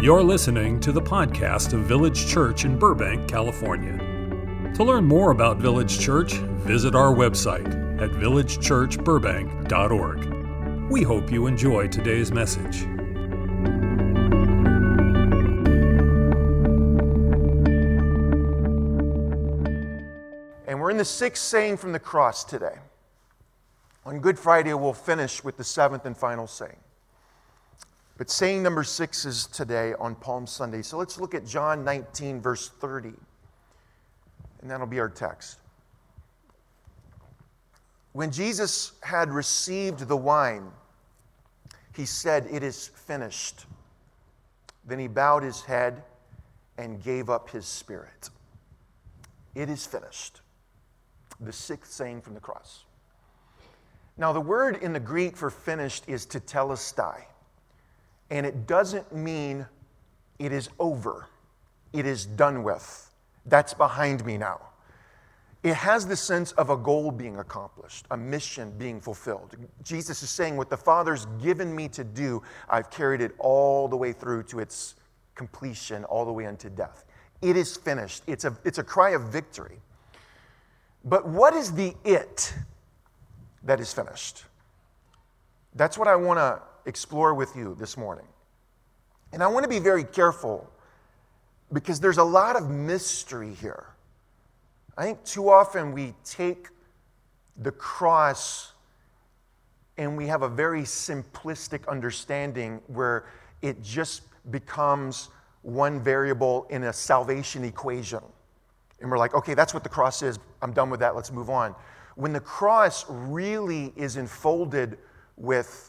You're listening to the podcast of Village Church in Burbank, California. To learn more about Village Church, visit our website at villagechurchburbank.org. We hope you enjoy today's message. And we're in the sixth saying from the cross today. On Good Friday, we'll finish with the seventh and final saying. But saying number 6 is today on Palm Sunday. So let's look at John 19, verse 30. And that'll be our text. When Jesus had received the wine, he said, "It is finished." Then he bowed his head and gave up his spirit. It is finished. The sixth saying from the cross. Now, the word in the Greek for finished is tetelestai. And it doesn't mean it is over. It is done with. That's behind me now. It has the sense of a goal being accomplished, a mission being fulfilled. Jesus is saying, what the Father's given me to do, I've carried it all the way through to its completion, all the way unto death. It is finished. It's a cry of victory. But what is the it that is finished? That's what I want to explore with you this morning. And I want to be very careful because there's a lot of mystery here. I think too often we take the cross and we have a very simplistic understanding where it just becomes one variable in a salvation equation. And we're like, okay, that's what the cross is. I'm done with that. Let's move on. When the cross really is enfolded with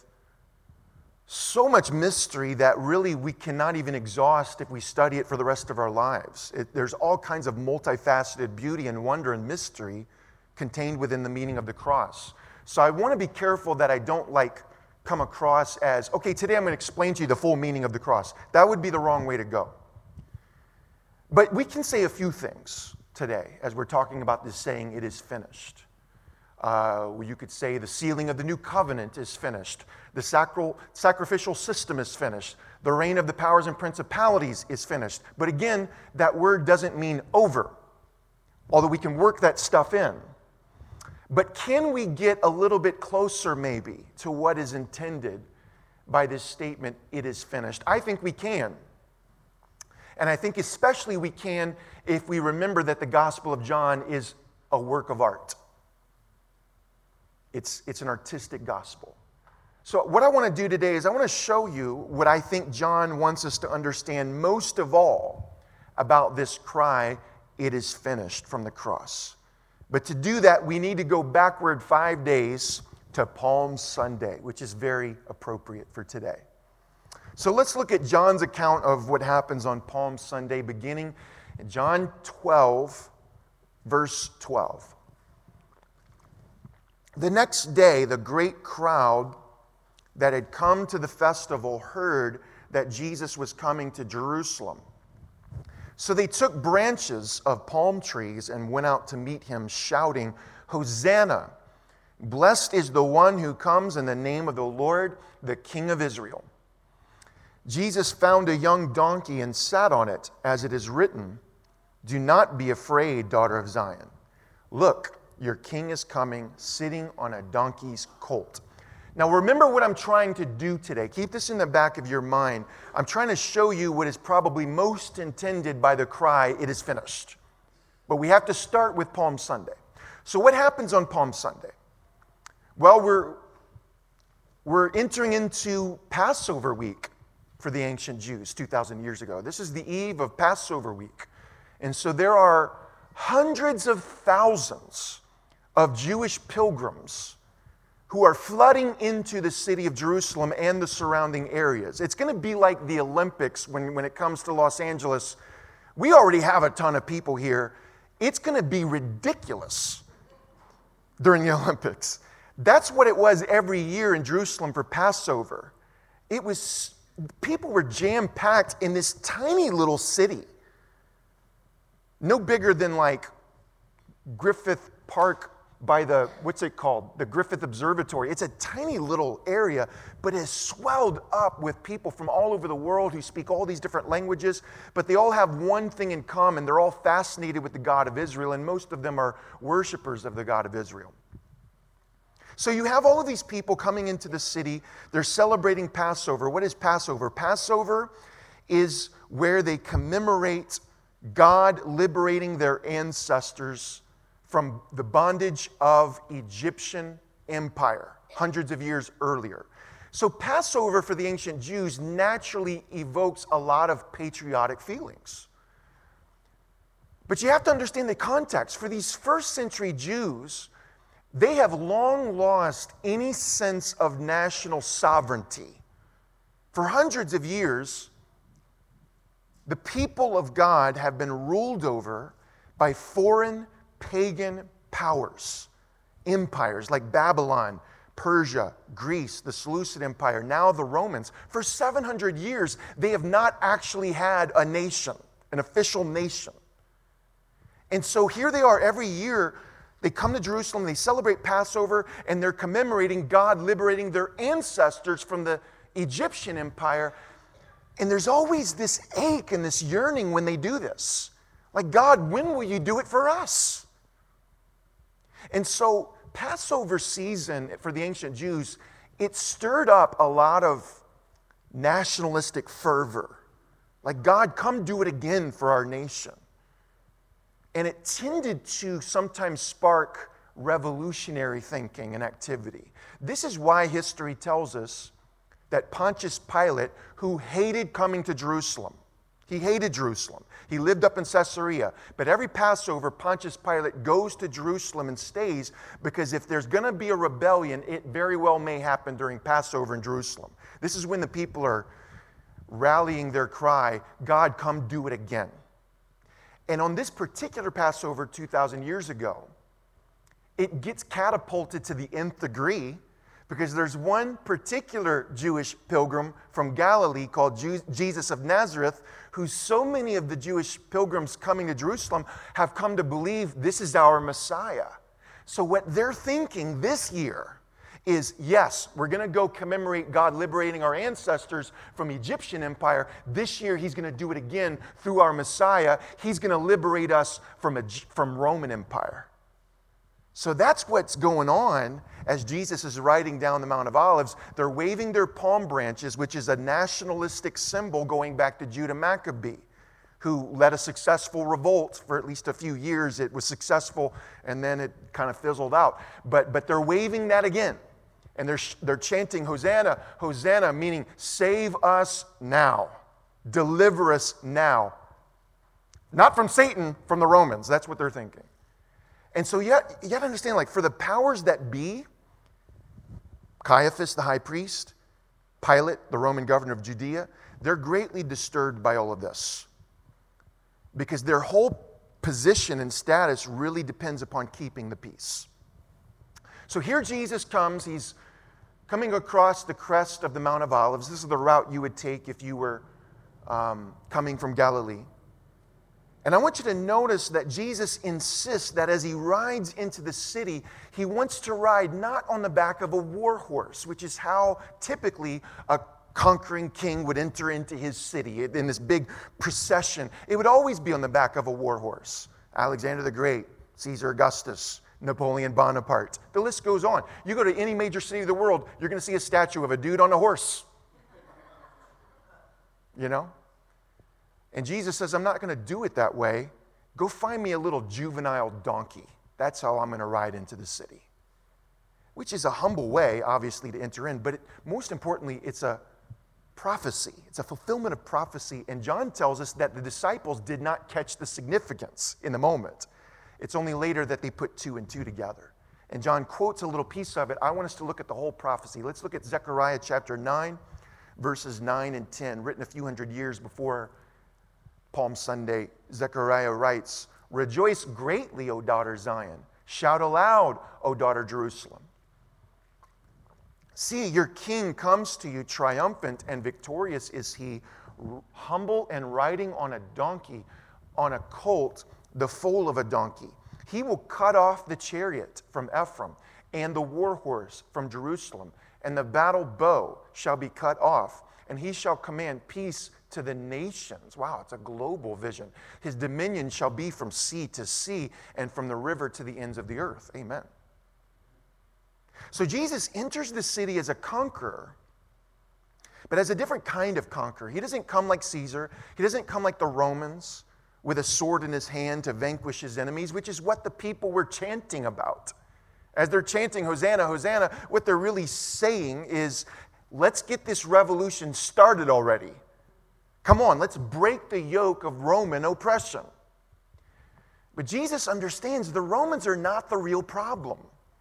so much mystery that really we cannot even exhaust if we study it for the rest of our lives. There's all kinds of multifaceted beauty and wonder and mystery contained within the meaning of the cross. So I want to be careful that I don't come across as, okay, today I'm going to explain to you the full meaning of the cross. That would be the wrong way to go. But we can say a few things today as we're talking about this saying, it is finished. You could say the sealing of the new covenant is finished. The sacrificial system is finished. The reign of the powers and principalities is finished. But again, that word doesn't mean over, although we can work that stuff in. But can we get a little bit closer maybe to what is intended by this statement, it is finished? I think we can. And I think especially we can if we remember that the Gospel of John is a work of art. It's an artistic gospel. So what I want to do today is I want to show you what I think John wants us to understand most of all about this cry, it is finished, from the cross. But to do that, we need to go backward 5 days to Palm Sunday, which is very appropriate for today. So let's look at John's account of what happens on Palm Sunday, beginning in John 12, verse 12. The next day, the great crowd that had come to the festival heard that Jesus was coming to Jerusalem. So they took branches of palm trees and went out to meet him, shouting, "Hosanna! Blessed is the one who comes in the name of the Lord, the King of Israel." Jesus found a young donkey and sat on it, as it is written, "Do not be afraid, daughter of Zion. Look, your king is coming, sitting on a donkey's colt." Now remember what I'm trying to do today. Keep this in the back of your mind. I'm trying to show you what is probably most intended by the cry, it is finished. But we have to start with Palm Sunday. So what happens on Palm Sunday? Well, we're entering into Passover week for the ancient Jews 2,000 years ago. This is the eve of Passover week. And so there are hundreds of thousands of Jewish pilgrims who are flooding into the city of Jerusalem and the surrounding areas. It's going to be like the Olympics when it comes to Los Angeles. We already have a ton of people here. It's going to be ridiculous during the Olympics. That's what it was every year in Jerusalem for Passover. People were jam-packed in this tiny little city. No bigger than like Griffith Park by the, what's it called? The Griffith Observatory. It's a tiny little area, but it's swelled up with people from all over the world who speak all these different languages, but they all have one thing in common. They're all fascinated with the God of Israel, and most of them are worshipers of the God of Israel. So you have all of these people coming into the city. They're celebrating Passover. What is Passover? Passover is where they commemorate God liberating their ancestors from the bondage of Egyptian empire hundreds of years earlier. So Passover for the ancient Jews naturally evokes a lot of patriotic feelings. But you have to understand the context. For these first century Jews, they have long lost any sense of national sovereignty. For hundreds of years, the people of God have been ruled over by foreign pagan powers, empires like Babylon, Persia, Greece, the Seleucid Empire, now the Romans. For 700 years, they have not actually had a nation, an official nation. And so here they are every year. They come to Jerusalem, they celebrate Passover, and they're commemorating God liberating their ancestors from the Egyptian empire. And there's always this ache and this yearning when they do this. Like, God, when will you do it for us? And so Passover season for the ancient Jews, it stirred up a lot of nationalistic fervor. Like, God, come do it again for our nation. And it tended to sometimes spark revolutionary thinking and activity. This is why history tells us that Pontius Pilate, who hated coming to Jerusalem, he hated Jerusalem. He lived up in Caesarea. But every Passover, Pontius Pilate goes to Jerusalem and stays, because if there's going to be a rebellion, it very well may happen during Passover in Jerusalem. This is when the people are rallying their cry, God, come do it again. And on this particular Passover 2,000 years ago, it gets catapulted to the nth degree, because there's one particular Jewish pilgrim from Galilee called Jesus of Nazareth, who so many of the Jewish pilgrims coming to Jerusalem have come to believe this is our Messiah. So what they're thinking this year is, yes, we're going to go commemorate God liberating our ancestors from Egyptian empire. This year, he's going to do it again through our Messiah. He's going to liberate us from Roman Empire. So that's what's going on as Jesus is riding down the Mount of Olives. They're waving their palm branches, which is a nationalistic symbol going back to Judah Maccabee, who led a successful revolt for at least a few years. It was successful, and then it kind of fizzled out. But they're waving that again. And they're chanting, Hosanna, Hosanna, meaning save us now. Deliver us now. Not from Satan, from the Romans. That's what they're thinking. And so you have to understand, like, for the powers that be, Caiaphas, the high priest, Pilate, the Roman governor of Judea, they're greatly disturbed by all of this, because their whole position and status really depends upon keeping the peace. So here Jesus comes. He's coming across the crest of the Mount of Olives. This is the route you would take if you were coming from Galilee. And I want you to notice that Jesus insists that as he rides into the city, he wants to ride not on the back of a war horse, which is how typically a conquering king would enter into his city in this big procession. It would always be on the back of a war horse. Alexander the Great, Caesar Augustus, Napoleon Bonaparte. The list goes on. You go to any major city of the world, you're going to see a statue of a dude on a horse. You know? And Jesus says, I'm not going to do it that way. Go find me a little juvenile donkey. That's how I'm going to ride into the city. Which is a humble way, obviously, to enter in. But most importantly, it's a prophecy. It's a fulfillment of prophecy. And John tells us that the disciples did not catch the significance in the moment. It's only later that they put two and two together. And John quotes a little piece of it. I want us to look at the whole prophecy. Let's look at Zechariah chapter 9, verses 9 and 10, written a few hundred years before Palm Sunday. Zechariah writes, Rejoice greatly, O daughter Zion. Shout aloud, O daughter Jerusalem. See, your king comes to you triumphant and victorious is he, humble and riding on a donkey, on a colt, the foal of a donkey. He will cut off the chariot from Ephraim and the war horse from Jerusalem, and the battle bow shall be cut off, and he shall command peace to the nations. Wow, it's a global vision. His dominion shall be from sea to sea and from the river to the ends of the earth. Amen. So Jesus enters the city as a conqueror, but as a different kind of conqueror. He doesn't come like Caesar. He doesn't come like the Romans with a sword in his hand to vanquish his enemies, which is what the people were chanting about. As they're chanting, Hosanna, Hosanna, what they're really saying is, let's get this revolution started already. Come on, let's break the yoke of Roman oppression. But Jesus understands the Romans are not the real problem.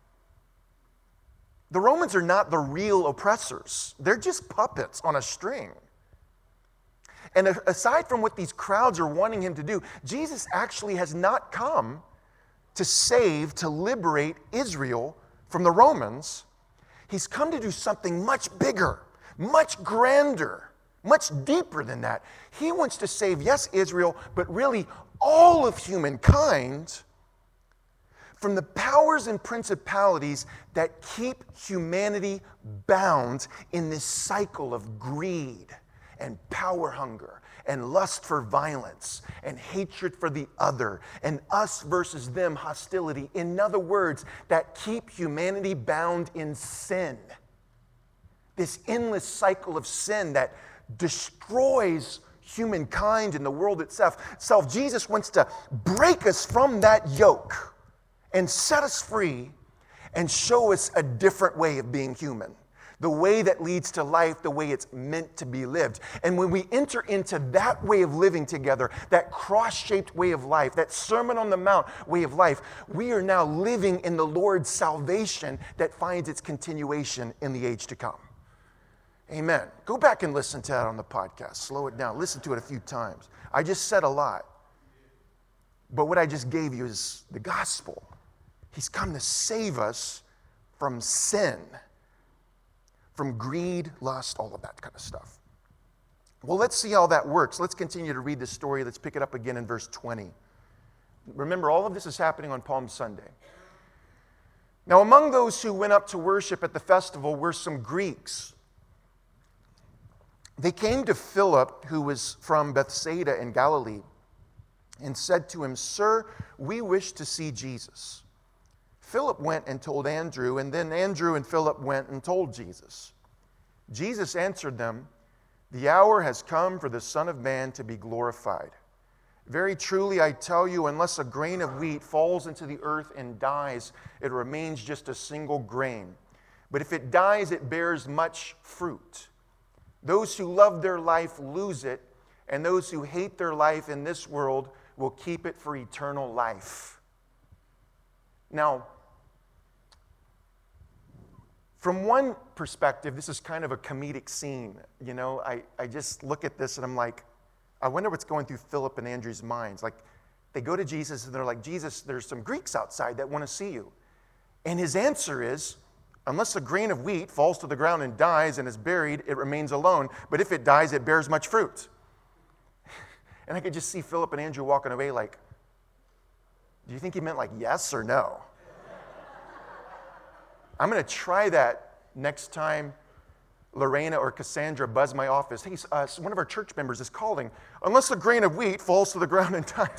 The Romans are not the real oppressors. They're just puppets on a string. And aside from what these crowds are wanting him to do, Jesus actually has not come to save, to liberate Israel from the Romans. He's come to do something much bigger, much grander, much deeper than that. He wants to save, yes, Israel, but really all of humankind from the powers and principalities that keep humanity bound in this cycle of greed and power hunger and lust for violence and hatred for the other and us versus them hostility. In other words, that keep humanity bound in sin. This endless cycle of sin that destroys humankind and the world itself. Jesus wants to break us from that yoke and set us free and show us a different way of being human. The way that leads to life, the way it's meant to be lived. And when we enter into that way of living together, that cross-shaped way of life, that Sermon on the Mount way of life, we are now living in the Lord's salvation that finds its continuation in the age to come. Amen. Go back and listen to that on the podcast. Slow it down. Listen to it a few times. I just said a lot. But what I just gave you is the gospel. He's come to save us from sin, from greed, lust, all of that kind of stuff. Well, let's see how that works. Let's continue to read the story. Let's pick it up again in verse 20. Remember, all of this is happening on Palm Sunday. Now, among those who went up to worship at the festival were some Greeks. They came to Philip, who was from Bethsaida in Galilee, and said to him, "Sir, we wish to see Jesus." Philip went and told Andrew, and then Andrew and Philip went and told Jesus. Jesus answered them, "The hour has come for the Son of Man to be glorified. Very truly I tell you, unless a grain of wheat falls into the earth and dies, it remains just a single grain. But if it dies, it bears much fruit. Those who love their life lose it, and those who hate their life in this world will keep it for eternal life." Now, from one perspective, this is kind of a comedic scene. You know, I just look at this and I'm like, I wonder what's going through Philip and Andrew's minds. Like, they go to Jesus and they're like, "Jesus, there's some Greeks outside that want to see you." And his answer is, "Unless a grain of wheat falls to the ground and dies and is buried, it remains alone. But if it dies, it bears much fruit." And I could just see Philip and Andrew walking away like, do you think he meant like yes or no? I'm going to try that next time Lorena or Cassandra buzz my office. "Hey, one of our church members is calling. Unless a grain of wheat falls to the ground and dies."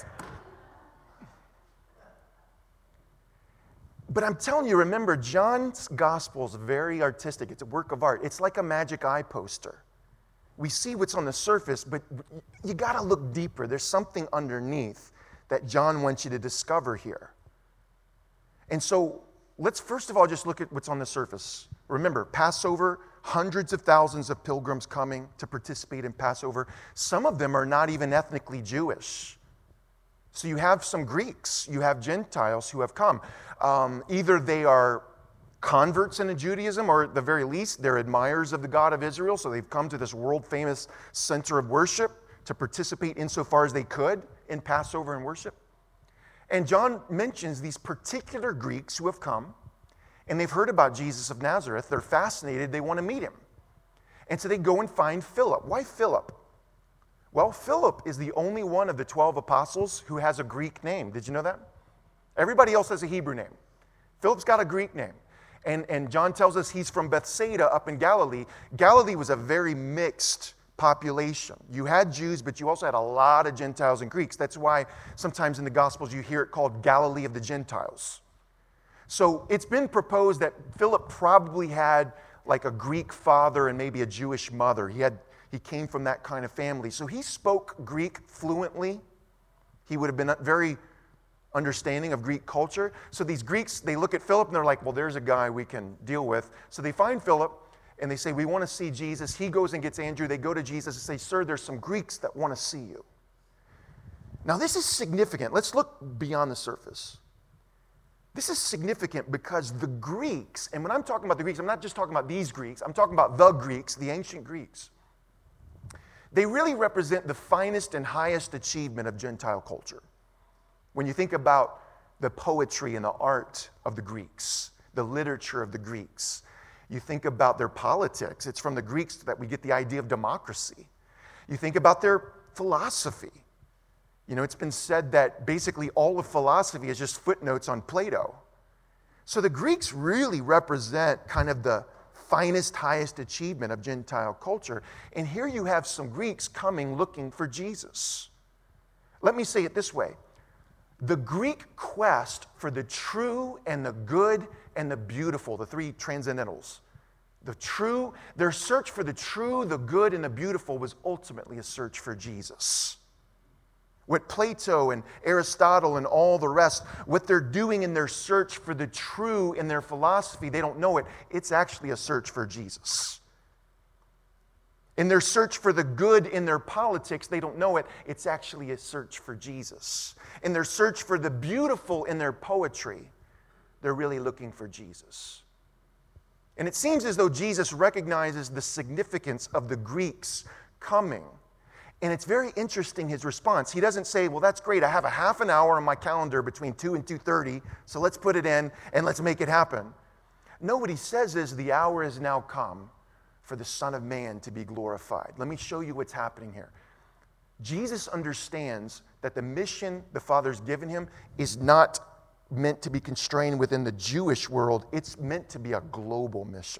But I'm telling you, remember, John's gospel is very artistic. It's a work of art. It's like a magic eye poster. We see what's on the surface, but you got to look deeper. There's something underneath that John wants you to discover here. And so let's first of all just look at what's on the surface. Remember, Passover, hundreds of thousands of pilgrims coming to participate in Passover. Some of them are not even ethnically Jewish. So you have some Greeks, you have Gentiles who have come. Either they are converts into Judaism, or at the very least, they're admirers of the God of Israel, so they've come to this world-famous center of worship to participate insofar as they could in Passover and worship. And John mentions these particular Greeks who have come, and they've heard about Jesus of Nazareth. They're fascinated. They want to meet him. And so they go and find Philip. Why Philip? Well, Philip is the only one of the 12 apostles who has a Greek name. Did you know that? Everybody else has a Hebrew name. Philip's got a Greek name. And John tells us he's from Bethsaida up in Galilee. Galilee was a very mixed population. You had Jews, but you also had a lot of Gentiles and Greeks. That's why sometimes in the Gospels you hear it called Galilee of the Gentiles. So it's been proposed that Philip probably had like a Greek father and maybe a Jewish mother. He came from that kind of family. So he spoke Greek fluently. He would have been very understanding of Greek culture. So these Greeks, they look at Philip and they're like, well, there's a guy we can deal with. So they find Philip and they say, we want to see Jesus. He goes and gets Andrew. They go to Jesus and say, sir, there's some Greeks that want to see you. Now this is significant. Let's look beyond the surface. This is significant because the Greeks, and when I'm talking about the Greeks, I'm not just talking about these Greeks, I'm talking about the Greeks, the ancient Greeks. They really represent the finest and highest achievement of Gentile culture. When you think about the poetry and the art of the Greeks, the literature of the Greeks, you think about their politics. It's from the Greeks that we get the idea of democracy. You think about their philosophy. You know, it's been said that basically all of philosophy is just footnotes on Plato. So the Greeks really represent kind of the finest, highest achievement of Gentile culture. And here you have some Greeks coming looking for Jesus. Let me say it this way. The Greek quest for the true and the good and the beautiful, the three transcendentals, their search for the true, the good, and the beautiful was ultimately a search for Jesus. What Plato and Aristotle and all the rest, what they're doing in their search for the true in their philosophy, they don't know it. It's actually a search for Jesus. In their search for the good in their politics, they don't know it. It's actually a search for Jesus. In their search for the beautiful in their poetry, they're really looking for Jesus. And it seems as though Jesus recognizes the significance of the Greeks coming. And it's very interesting, his response. He doesn't say, well, that's great. I have a half an hour on my calendar between 2 and 2:30, so let's put it in and let's make it happen. No, what he says is the hour has now come for the Son of Man to be glorified. Let me show you what's happening here. Jesus understands that the mission the Father's given him is not meant to be constrained within the Jewish world. It's meant to be a global mission.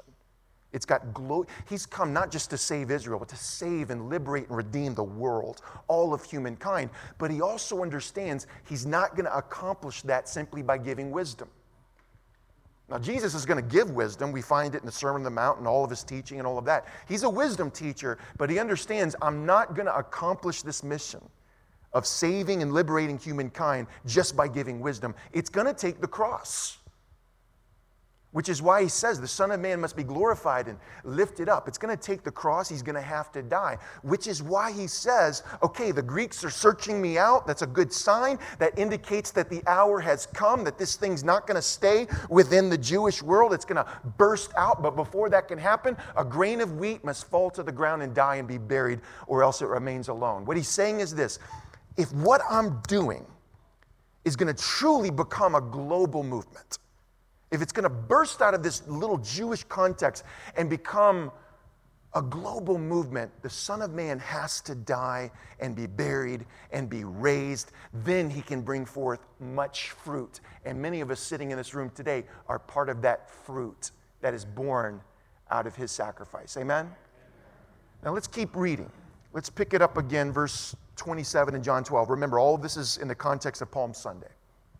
He's come not just to save Israel, but to save and liberate and redeem the world, all of humankind. But he also understands he's not going to accomplish that simply by giving wisdom. Now, Jesus is going to give wisdom. We find it in the Sermon on the Mount and all of his teaching and all of that. He's a wisdom teacher, but he understands I'm not going to accomplish this mission of saving and liberating humankind just by giving wisdom. It's going to take the cross, which is why he says the Son of Man must be glorified and lifted up. It's going to take the cross. He's going to have to die, which is why he says, okay, the Greeks are searching me out. That's a good sign. That indicates that the hour has come, that this thing's not going to stay within the Jewish world. It's going to burst out. But before that can happen, a grain of wheat must fall to the ground and die and be buried, or else it remains alone. What he's saying is this: if what I'm doing is going to truly become a global movement, if it's going to burst out of this little Jewish context and become a global movement, the Son of Man has to die and be buried and be raised. Then he can bring forth much fruit. And many of us sitting in this room today are part of that fruit that is born out of his sacrifice. Amen? Now let's keep reading. Let's pick it up again, verse 27 in John 12. Remember, all of this is in the context of Palm Sunday.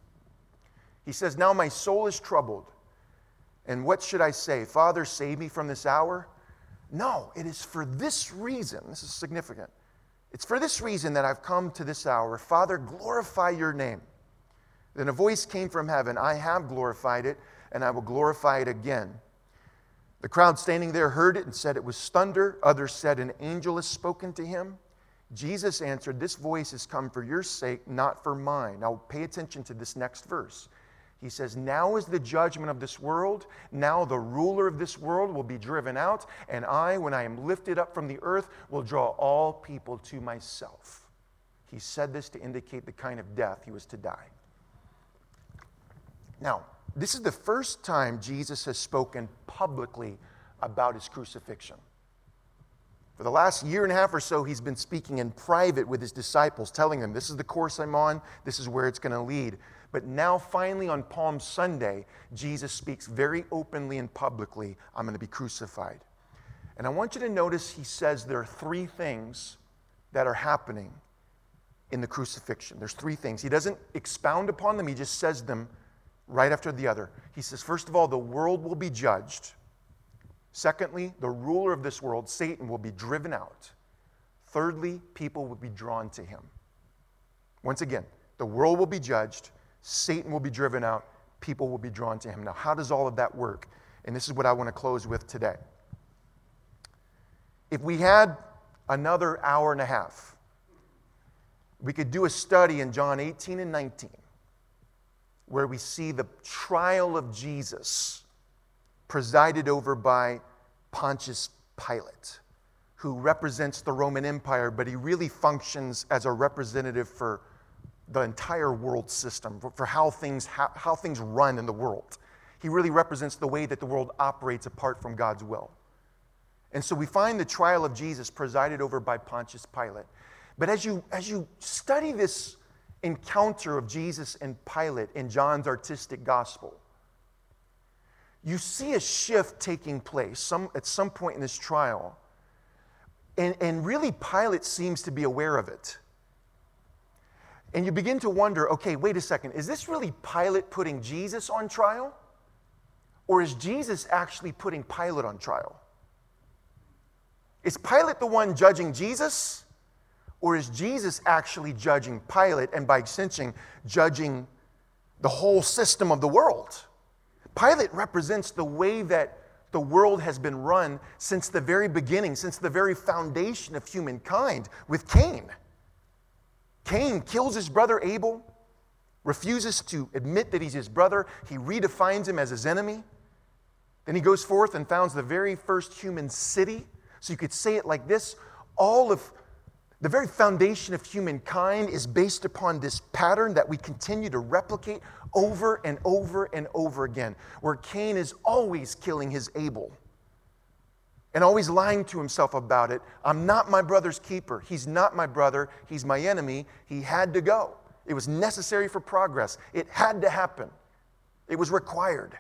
He says, now my soul is troubled. And what should I say? Father, save me from this hour? No, it is for this reason. This is significant. It's for this reason that I've come to this hour. Father, glorify your name. Then a voice came from heaven. I have glorified it, and I will glorify it again. The crowd standing there heard it and said it was thunder. Others said an angel has spoken to him. Jesus answered, this voice has come for your sake, not for mine. Now pay attention to this next verse. He says, now is the judgment of this world. Now the ruler of this world will be driven out. And I, when I am lifted up from the earth, will draw all people to myself. He said this to indicate the kind of death he was to die. Now, this is the first time Jesus has spoken publicly about his crucifixion. For the last year and a half or so, he's been speaking in private with his disciples, telling them, this is the course I'm on, this is where it's going to lead. But now, finally, on Palm Sunday, Jesus speaks very openly and publicly, I'm going to be crucified. And I want you to notice he says there are three things that are happening in the crucifixion. There's three things. He doesn't expound upon them. He just says them right after the other. He says, first of all, the world will be judged. Secondly, the ruler of this world, Satan, will be driven out. Thirdly, people will be drawn to him. Once again, the world will be judged. Satan will be driven out. People will be drawn to him. Now, how does all of that work? And this is what I want to close with today. If we had another hour and a half, we could do a study in John 18 and 19 where we see the trial of Jesus presided over by Pontius Pilate, who represents the Roman Empire, but he really functions as a representative for the entire world system, for how things run in the world. He really represents the way that the world operates apart from God's will. And so we find the trial of Jesus presided over by Pontius Pilate. But as you study this encounter of Jesus and Pilate in John's artistic gospel, you see a shift taking place at some point in this trial. And really, Pilate seems to be aware of it. And you begin to wonder, okay, wait a second, is this really Pilate putting Jesus on trial? Or is Jesus actually putting Pilate on trial? Is Pilate the one judging Jesus? Or is Jesus actually judging Pilate and by extension judging the whole system of the world? Pilate represents the way that the world has been run since the very beginning, since the very foundation of humankind with Cain. Cain kills his brother Abel, refuses to admit that he's his brother. He redefines him as his enemy. Then he goes forth and founds the very first human city. So you could say it like this: all of the very foundation of humankind is based upon this pattern that we continue to replicate over and over and over again, where Cain is always killing his Abel and always lying to himself about it. I'm not my brother's keeper. He's not my brother. He's my enemy. He had to go. It was necessary for progress. It had to happen. It was required.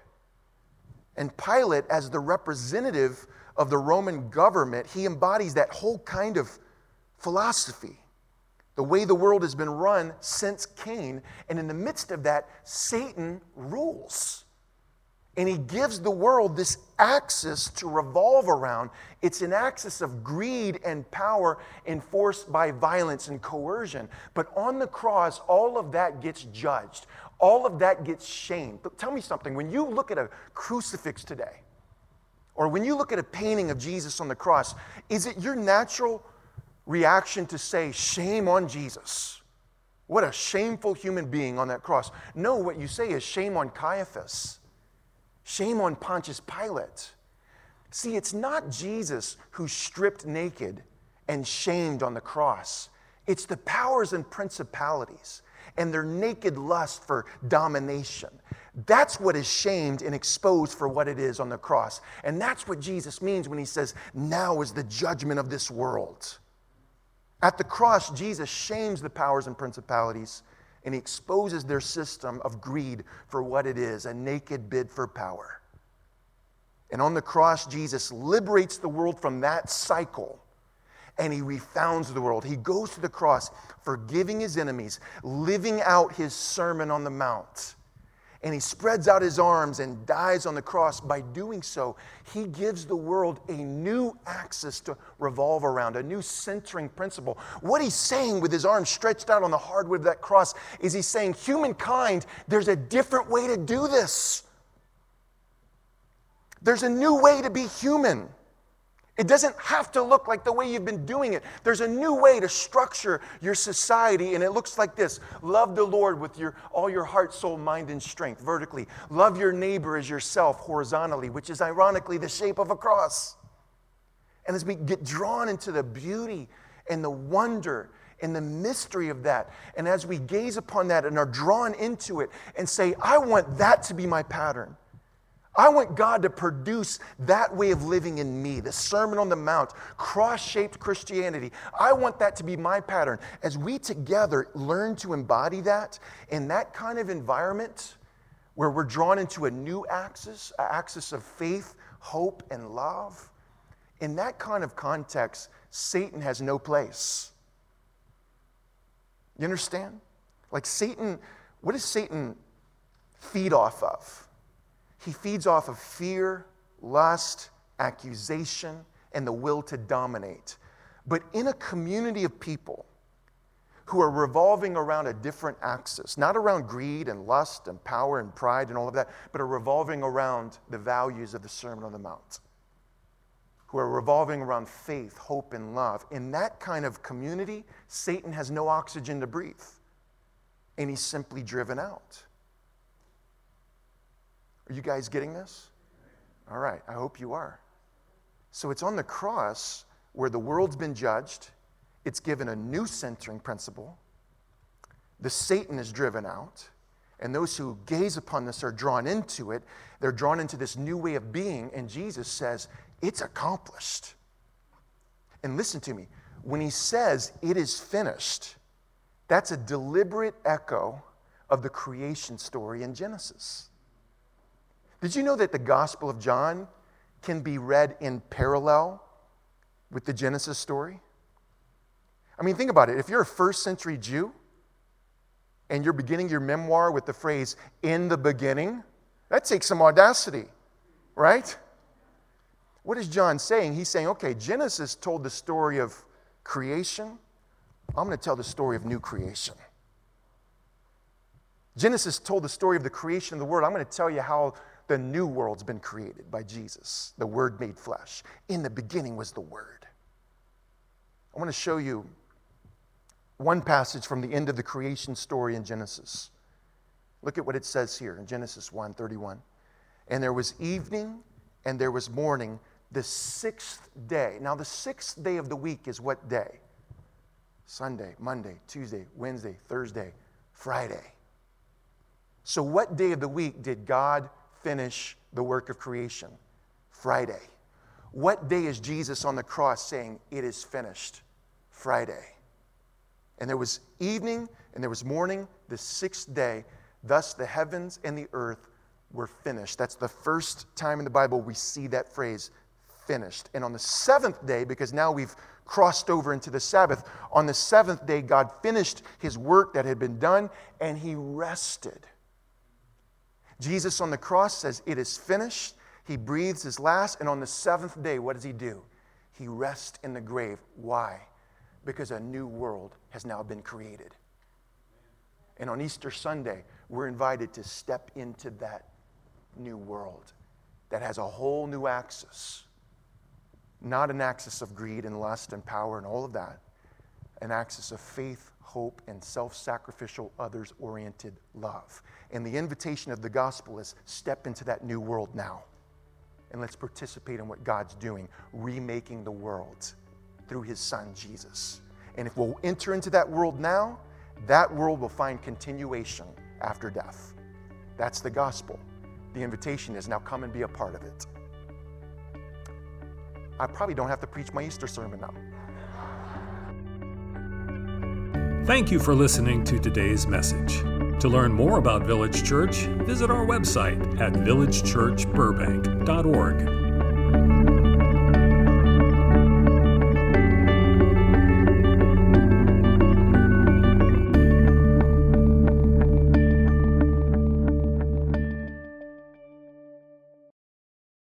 And Pilate, as the representative of the Roman government, he embodies that whole kind of philosophy, the way the world has been run since Cain. And in the midst of that, Satan rules. And he gives the world this axis to revolve around. It's an axis of greed and power enforced by violence and coercion. But on the cross, all of that gets judged. All of that gets shamed. But tell me something. When you look at a crucifix today, or when you look at a painting of Jesus on the cross, is it your natural reaction to say, shame on Jesus? What a shameful human being on that cross. No, what you say is shame on Caiaphas. Shame on Pontius Pilate. See, it's not Jesus who's stripped naked and shamed on the cross. It's the powers and principalities and their naked lust for domination. That's what is shamed and exposed for what it is on the cross. And that's what Jesus means when he says, now is the judgment of this world. At the cross, Jesus shames the powers and principalities, and he exposes their system of greed for what it is, a naked bid for power. And on the cross, Jesus liberates the world from that cycle, and he refounds the world. He goes to the cross, forgiving his enemies, living out his Sermon on the Mount. And he spreads out his arms and dies on the cross. By doing so, he gives the world a new axis to revolve around, a new centering principle. What he's saying with his arms stretched out on the hardwood of that cross is he's saying, humankind, there's a different way to do this. There's a new way to be human. It doesn't have to look like the way you've been doing it. There's a new way to structure your society, and it looks like this. Love the Lord with all your heart, soul, mind, and strength, vertically. Love your neighbor as yourself, horizontally, which is ironically the shape of a cross. And as we get drawn into the beauty and the wonder and the mystery of that, and as we gaze upon that and are drawn into it and say, I want that to be my pattern. I want God to produce that way of living in me, the Sermon on the Mount, cross-shaped Christianity. I want that to be my pattern. As we together learn to embody that in that kind of environment where we're drawn into a new axis, an axis of faith, hope, and love, in that kind of context, Satan has no place. You understand? Like Satan, what does Satan feed off of? He feeds off of fear, lust, accusation, and the will to dominate. But in a community of people who are revolving around a different axis, not around greed and lust and power and pride and all of that, but are revolving around the values of the Sermon on the Mount, who are revolving around faith, hope, and love. In that kind of community, Satan has no oxygen to breathe, and he's simply driven out. Are you guys getting this? All right, I hope you are. So it's on the cross where the world's been judged. It's given a new centering principle. The Satan is driven out. And those who gaze upon this are drawn into it. They're drawn into this new way of being. And Jesus says, it's accomplished. And listen to me. When he says, it is finished, that's a deliberate echo of the creation story in Genesis. Did you know that the Gospel of John can be read in parallel with the Genesis story? I mean, think about it. If you're a first century Jew and you're beginning your memoir with the phrase, in the beginning, that takes some audacity, right? What is John saying? He's saying, okay, Genesis told the story of creation. I'm going to tell the story of new creation. Genesis told the story of the creation of the world. I'm going to tell you how the new world's been created by Jesus, the Word made flesh. In the beginning was the Word. I want to show you one passage from the end of the creation story in Genesis. Look at what it says here in Genesis 1:31. And there was evening and there was morning, the sixth day. Now the sixth day of the week is what day? Sunday, Monday, Tuesday, Wednesday, Thursday, Friday. So what day of the week did God finish the work of creation? Friday. What day is Jesus on the cross saying, it is finished? Friday. And there was evening and there was morning, the sixth day. Thus the heavens and the earth were finished. That's the first time in the Bible we see that phrase, finished. And on the seventh day, because now we've crossed over into the Sabbath, on the seventh day God finished his work that had been done and he rested. Jesus on the cross says, it is finished. He breathes his last, and on the seventh day, what does he do? He rests in the grave. Why? Because a new world has now been created. And on Easter Sunday, we're invited to step into that new world that has a whole new axis. Not an axis of greed and lust and power and all of that. An axis of faith, hope, and self-sacrificial, others-oriented love. And the invitation of the gospel is step into that new world now. And let's participate in what God's doing, remaking the world through his son, Jesus. And if we'll enter into that world now, that world will find continuation after death. That's the gospel. The invitation is now come and be a part of it. I probably don't have to preach my Easter sermon now. Thank you for listening to today's message. To learn more about Village Church, visit our website at villagechurchburbank.org.